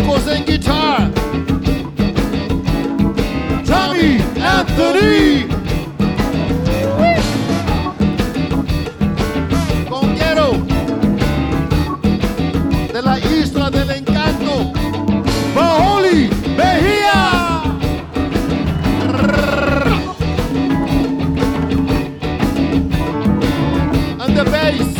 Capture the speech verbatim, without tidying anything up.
vocals and guitar, Tommy Anthony. Conguero de la Isla del Encanto, Paoli Mejia. And the bass,